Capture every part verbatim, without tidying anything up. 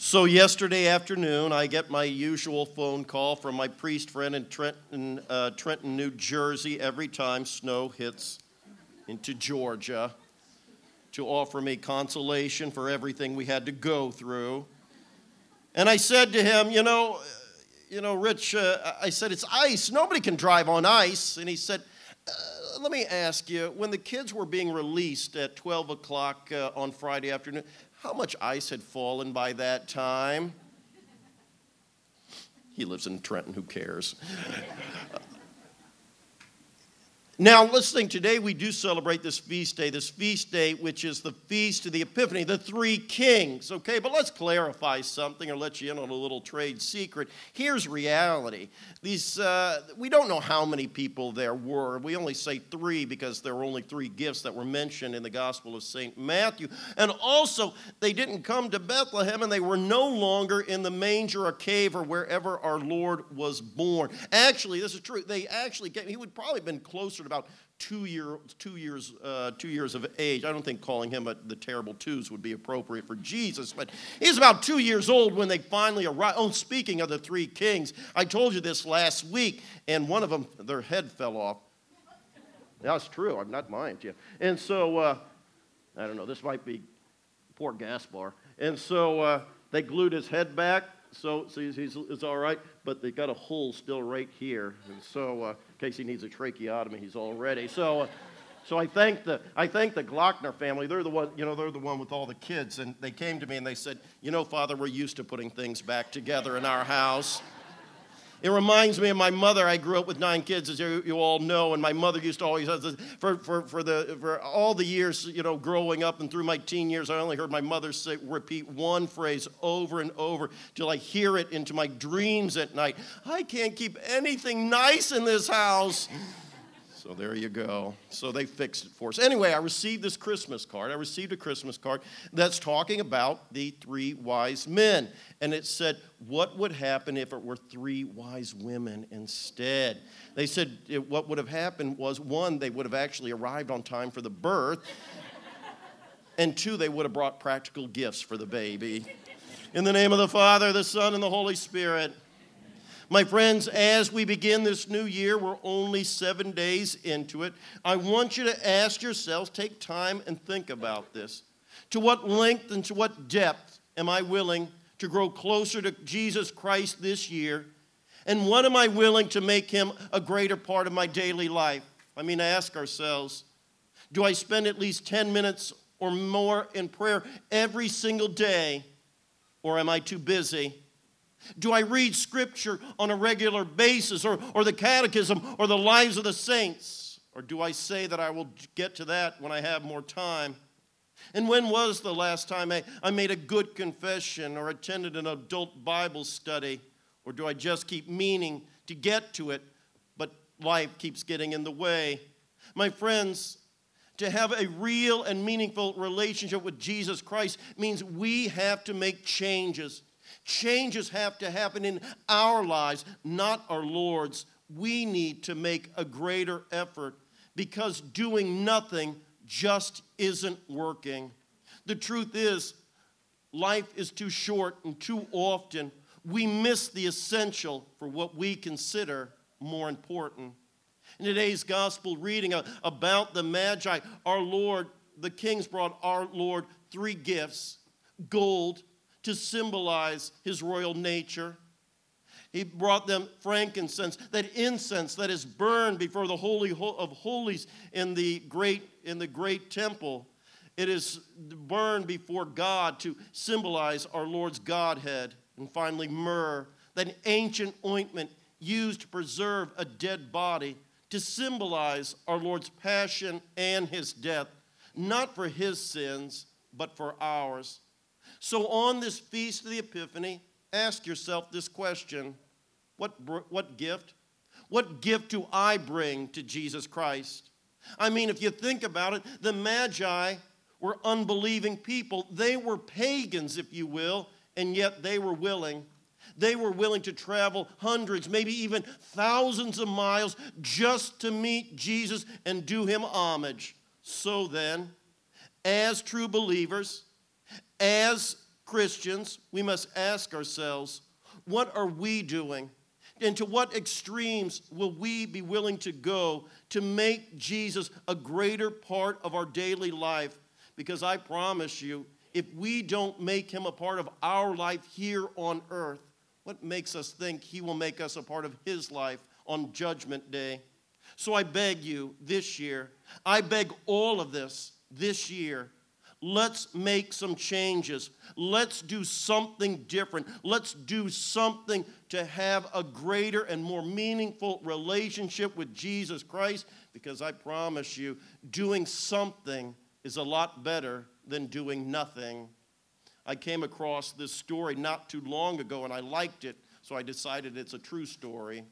So yesterday afternoon, I get my usual phone call from my priest friend in Trenton, uh, Trenton, New Jersey, every time snow hits into Georgia, to offer me consolation for everything we had to go through. And I said to him, you know, you know, Rich, uh, I said, it's ice. Nobody can drive on ice. And he said, uh, let me ask you, when the kids were being released at twelve o'clock uh, on Friday afternoon, how much ice had fallen by that time? He lives in Trenton, who cares? Now, listening, today we do celebrate this feast day, this feast day which is the Feast of the Epiphany, the Three Kings, okay? But let's clarify something or let you in on a little trade secret. Here's reality. These, uh, we don't know how many people there were. We only say three because there were only three gifts that were mentioned in the Gospel of Saint Matthew. And also, they didn't come to Bethlehem and they were no longer in the manger or cave or wherever our Lord was born. Actually, this is true. They actually came, he would probably have been closer to about two year, two years, uh, two years of age. I don't think calling him a, the terrible twos would be appropriate for Jesus, but he's about two years old when they finally arrived. Oh, speaking of the three kings, I told you this last week, and one of them, their head fell off. That's true. I'm not lying to you. And so, uh, I don't know. This might be poor Gaspar. And so uh, they glued his head back. So, so he's, he's, it's all right, but they got a hole still right here, and so uh, in case he needs a tracheotomy, he's all ready. So, uh, so I thank the I thank the Glockner family. They're the one, you know, they're the one with all the kids, and they came to me and they said, you know, Father, we're used to putting things back together in our house. It reminds me of my mother. I grew up with nine kids, as you, you all know, and my mother used to always, for, for, for, the, for all the years, you know, growing up and through my teen years, I only heard my mother say, repeat one phrase over and over till I hear it into my dreams at night. I can't keep anything nice in this house. So there you go. So they fixed it for us. Anyway, I received this Christmas card. I received a Christmas card that's talking about the three wise men. And it said, what would happen if it were three wise women instead? They said it, what would have happened was, one, they would have actually arrived on time for the birth. And two, they would have brought practical gifts for the baby. In the name of the Father, the Son, and the Holy Spirit. My friends, as we begin this new year, we're only seven days into it. I want you to ask yourselves, take time and think about this. To what length and to what depth am I willing to grow closer to Jesus Christ this year? And what am I willing to make him a greater part of my daily life? I mean, ask ourselves, do I spend at least ten minutes or more in prayer every single day, or am I too busy? Do I read Scripture on a regular basis, or, or the Catechism, or the lives of the saints? Or do I say that I will get to that when I have more time? And when was the last time I, I made a good confession or attended an adult Bible study? Or do I just keep meaning to get to it, but life keeps getting in the way? My friends, to have a real and meaningful relationship with Jesus Christ means we have to make changes. Changes have to happen in our lives, not our Lord's. We need to make a greater effort because doing nothing just isn't working. The truth is, life is too short, and too often we miss the essential for what we consider more important. In today's gospel reading about the Magi, our Lord, the kings brought our Lord three gifts: gold, to symbolize his royal nature. He brought them frankincense, that incense that is burned before the Holy of Holies in the great, in the great temple. It is burned before God to symbolize our Lord's Godhead. And finally, myrrh, that ancient ointment used to preserve a dead body, to symbolize our Lord's passion and his death, not for his sins, but for ours. So on this Feast of the Epiphany, ask yourself this question: What, what gift? What gift do I bring to Jesus Christ? I mean, if you think about it, the Magi were unbelieving people. They were pagans, if you will, and yet they were willing. They were willing to travel hundreds, maybe even thousands of miles just to meet Jesus and do him homage. So then, as true believers, as Christians, we must ask ourselves, what are we doing? And to what extremes will we be willing to go to make Jesus a greater part of our daily life? Because I promise you, if we don't make him a part of our life here on earth, what makes us think he will make us a part of his life on Judgment Day? So I beg you this year, I beg all of this this year, let's make some changes. Let's do something different. Let's do something to have a greater and more meaningful relationship with Jesus Christ, because I promise you, doing something is a lot better than doing nothing. I came across this story not too long ago, and I liked it, so I decided it's a true story.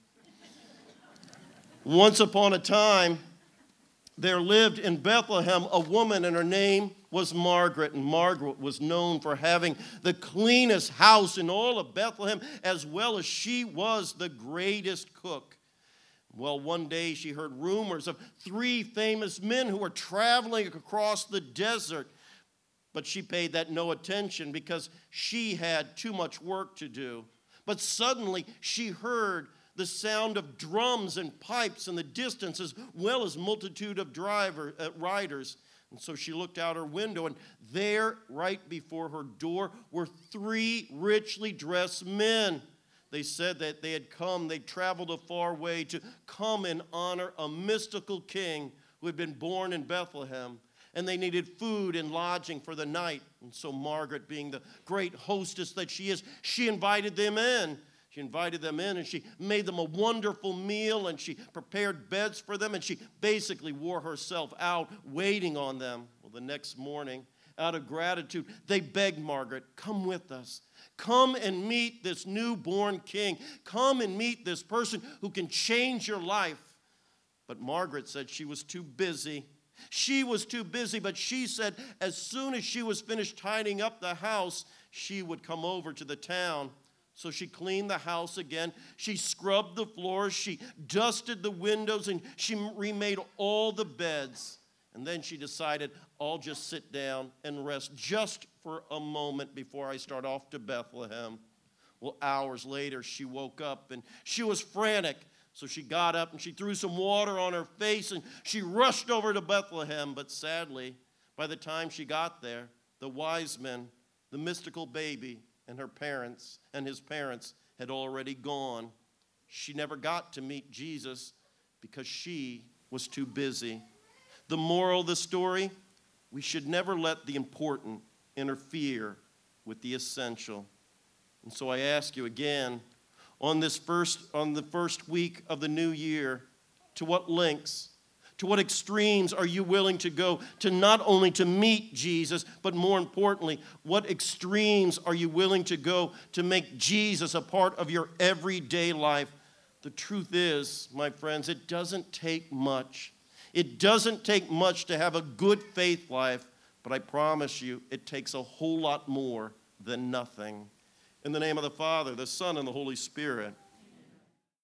Once upon a time, there lived in Bethlehem a woman, and her name was Margaret. And Margaret was known for having the cleanest house in all of Bethlehem, as well as she was the greatest cook. Well, one day she heard rumors of three famous men who were traveling across the desert. But she paid that no attention because she had too much work to do. But suddenly she heard the sound of drums and pipes in the distance, as well as multitude of driver, uh, riders. And so she looked out her window, and there, right before her door, were three richly dressed men. They said that they had come, they traveled a far way to come and honor a mystical king who had been born in Bethlehem. And they needed food and lodging for the night. And so Margaret, being the great hostess that she is, she invited them in. She invited them in, and she made them a wonderful meal, and she prepared beds for them, and she basically wore herself out waiting on them. Well, the next morning, out of gratitude, they begged Margaret, come with us. Come and meet this newborn king. Come and meet this person who can change your life. But Margaret said she was too busy. She was too busy, but she said as soon as she was finished tidying up the house, she would come over to the town. So she cleaned the house again. She scrubbed the floors. She dusted the windows, and she remade all the beds. And then she decided, I'll just sit down and rest just for a moment before I start off to Bethlehem. Well, hours later, she woke up, and she was frantic. So she got up, and she threw some water on her face, and she rushed over to Bethlehem. But sadly, by the time she got there, the wise men, the mystical baby, and her parents and his parents had already gone. She never got to meet Jesus because she was too busy. The moral of the story, we should never let the important interfere with the essential. And so I ask you again, on this first, on the first week of the new year, to what lengths, to what extremes are you willing to go to not only to meet Jesus, but more importantly, what extremes are you willing to go to make Jesus a part of your everyday life? The truth is, my friends, it doesn't take much. It doesn't take much to have a good faith life, but I promise you, it takes a whole lot more than nothing. In the name of the Father, the Son, and the Holy Spirit.